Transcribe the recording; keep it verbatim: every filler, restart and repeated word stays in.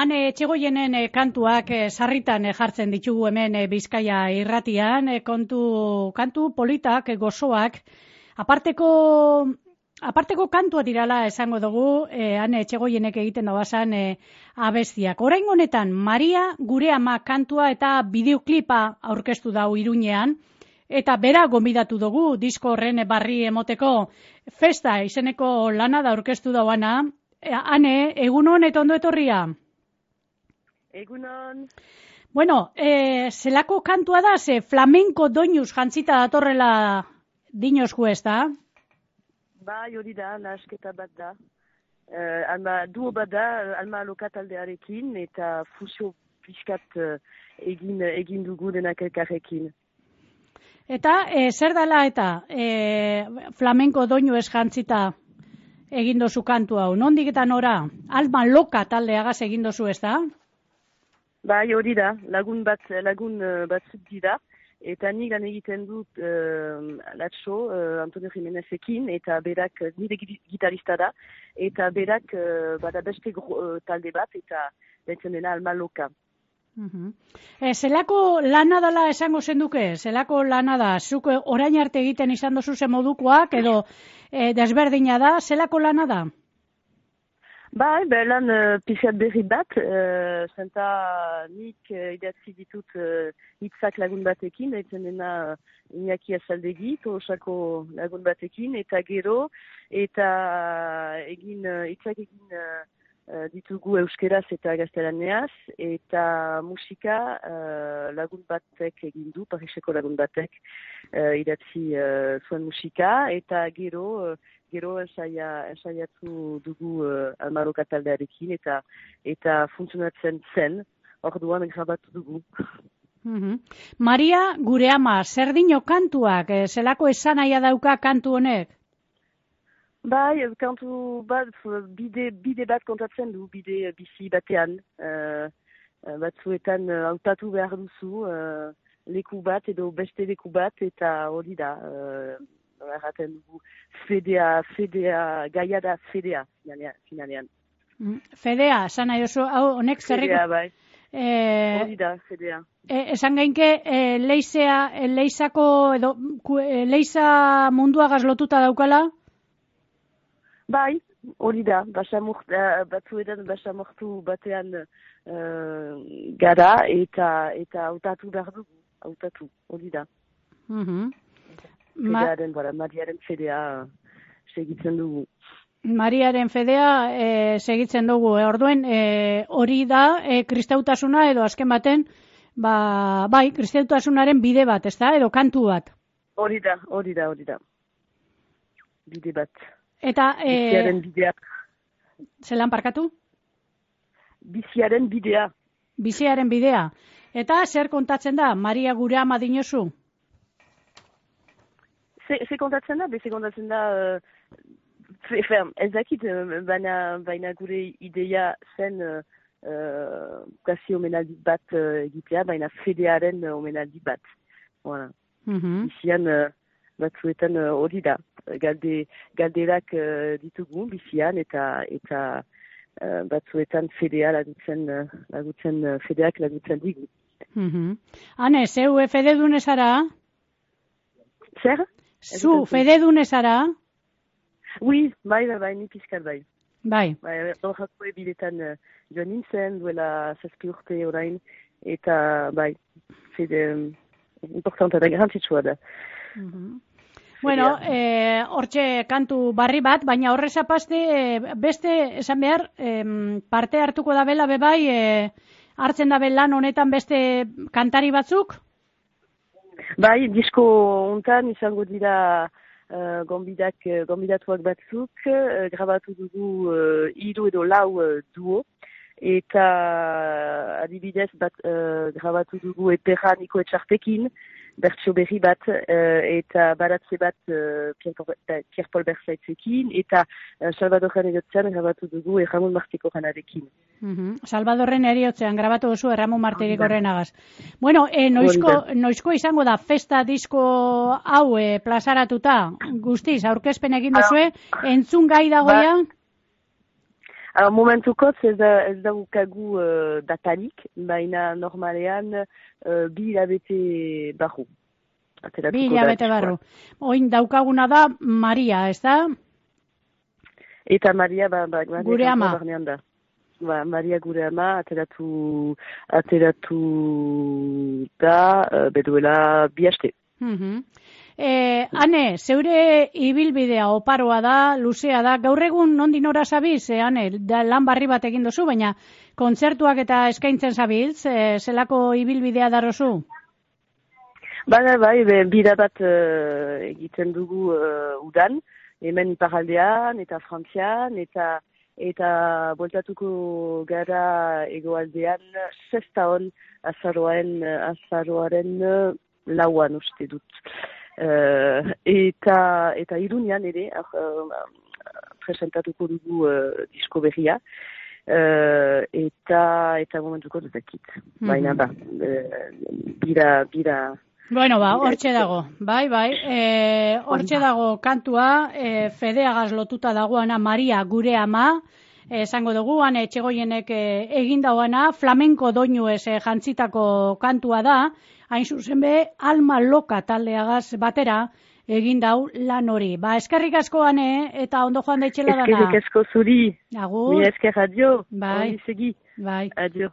Ane Etxegoienen e, kantuak e, sarritan e, jartzen ditugu hemen e, Bizkaia irratian, e, kontu, kantu politak, e, gozoak, aparteko, aparteko kantua dirala esango dugu, e, Ane Etxegoienek egiten dabazan e, abestiak. Orain honetan, Maria gure ama kantua eta bideoklipa aurkeztu dau Iruñean, eta bera gonbidatu dugu disko horren barri emoteko festa izeneko lana da aurkeztu dauana. Ane, egunon eta ondo etorria? Egunon. Bueno, eh, zelako kantua da, ze flamenko doinuz jantzita datorrela dinozku ez da? Bai, hori da, nahasketa bat da. Uh, alma, duo bat da, alma lokataldearekin eta fusio pixkat uh, egin, egin dugu denak elkarrekin. Eta, eh, zer dela eta eh, flamenko doinu ez jantzita egin dozu kantu hau? Nondik eta nora? Alma loka taldeagaz egin dozu ez da? Bai, hori da, lagun bat, lagun uh, batzuk dira, eta nik lan egiten dut uh, latxo, uh, Antonio Jimenezekin, eta berak, nire gitarista da, eta berak uh, bada beste uh, talde bat, eta betzen dena alma loka. Uh-huh. E, zelako lana dela esango zenduke? Zelako lana da? Zuk orain arte egiten izan dozu ze modukoak, edo e, desberdina da? Zelako lana da? Bai, be, lan uh, pixat berri bat, uh, zenta nik uh, idatzi ditut uh, hitzak lagun batekin, etzen dena Iñaki Azaldegi, Tolosako lagun batekin, eta gero, eta egin, uh, hitzak egin uh, uh, ditugu euskeraz eta gaztelaneaz, eta musika uh, lagun batek egin du, Pariseko lagun batek uh, idatzi uh, zuen musika, eta gero, uh, gero ensaia, ensaiatu dugu uh, almaroka taldearekin eta eta funtzionatzen zen, orduan grabatu dugu. Mm-hmm. Maria gure ama, zer dino kantuak, e, zelako esanaia dauka kantu honek? Bai, kantu bat, bide, bide bat kontatzen du, bide bizi batean. Uh, batzuetan hautatu uh, behar duzu, uh, leku bat edo beste leku bat, eta hori da. Uh, Erraten dugu fedea, fedea, gaia da fedea, finalean. Mm, fedea, esan nahi oso, hau, honek zerriko... Fedea, bai. Eh, hori da, fedea. Eh, esan gainke, eh, leizea, eh, leizako, edo, eh, leiza munduagaz lotuta daukala? Bai, hori da, basamort, uh, batzuetan basamortu batean uh, gara, eta eta hautatu behar dugu, hautatu, hori da. Mhm. Fedearen, Ma... Mariaren fedea segitzen dugu. Mariaren fedea e, segitzen dugu. E, orduen, e, hori da e, kristautasuna edo azken baten, ba, bai, kristautasunaren bide bat, ez da? Edo kantu bat. Hori da, hori da, hori da. Bide bat. Eta... E, biziaren bidea. Zelan parkatu? Biziaren bidea. Biziaren bidea. Eta zer kontatzen da? Maria gure ama dinozu? Ze kontatzen da, beze kontatzen da, uh, ez dakit, baina, baina gure ideia zen uh, uh, kasi omenaldi bat uh, egitea, baina fedearen uh, omenaldi bat. Voilà. Mm-hmm. Bizian uh, batzuetan hori uh, da, galde, galderak uh, ditugu bizian eta eta uh, batzuetan fedea lagutzen, uh, lagutzen uh, fedeak lagutzen digu. Mm-hmm. Hane, zeu fede dunezara? Zer? Zu, fede dunezara? Oui, bai, bai, bai, ni pizkat bai. Bai. Bai, horako ebiletan uh, joan nintzen, duela zazpi urte orain, eta bai, fede um, importanta da, garantzitsua da. Mm-hmm. Bueno, hortxe eh, kantu barri bat, baina horrez apaste, eh, beste, esan behar, eh, parte hartuko da bela bebai, eh, hartzen da lan honetan beste kantari batzuk? Bai, disko hontan izango dira uh, gombidak, uh, gombidatuak batzuk, uh, grabatu dugu uh, hiru edo lau uh, duo, eta uh, adibidez bat uh, grabatu dugu Eperra Niko Etxartekin, bertsio berri bat, uh, eta baratze bat uh, Pierre Paul Berzaitzekin, eta uh, Salvadorren eriotzean grabatu dugu Erramon Martiko Ranarekin. Mm-hmm. Salvadorren eriotzean grabatu duzu Erramon Martiko Renagaz. Bueno, eh, noizko, noizko izango da festa disko hau eh, plazaratuta, guztiz, aurkezpen egin duzue, entzun gai dagoia? Alors, momentukotz ez da, ez daukagu uh, datarik, baina normalean uh, bi hilabete barru. Bi hilabete barru. Oin daukaguna da Maria, ez da? Eta Maria, ba, ba, Maria gure ama. Da. Ba, Maria gure ama, ateratu, ateratu da, uh, beduela bi haste. Mm-hmm. Eh, Ane, zeure ibilbidea oparoa da, luzea da, gaur egun nondin ora zabiz, eh, Ane, da, lan barri bat egin duzu, baina kontzertuak eta eskaintzen zabiltz, eh, zelako ibilbidea darozu? Baina bai, be, bida bat uh, egiten dugu uh, udan, hemen iparaldean eta Frantzian, eta eta bueltatuko gara egoaldean zesta hon azaroaren, azaroaren lauan uste dut. Uh, eta eta Irunian ere uh, presentatuko dugu uh, disko berria uh, eta eta momentuko dutakit. Mm-hmm. Baina ba, uh, bira, bira Bueno, ba, hortxe dago, bai, bai, e, hortxe dago kantua, e, fedeagaz lotuta dagoana Maria gure ama, esango dugu, ane etxegoienek e, egin dagoana, flamenko doinu ez e, jantzitako kantua da, hain zuzen be, alma loka taldeagaz batera, egin dau lan hori. Ba, eskerrik asko ane, eta ondo joan daitxela dana. Eskerrik asko zuri. Agur. Mi esker, adio. Bai. Ondi segi. Bai. Adio.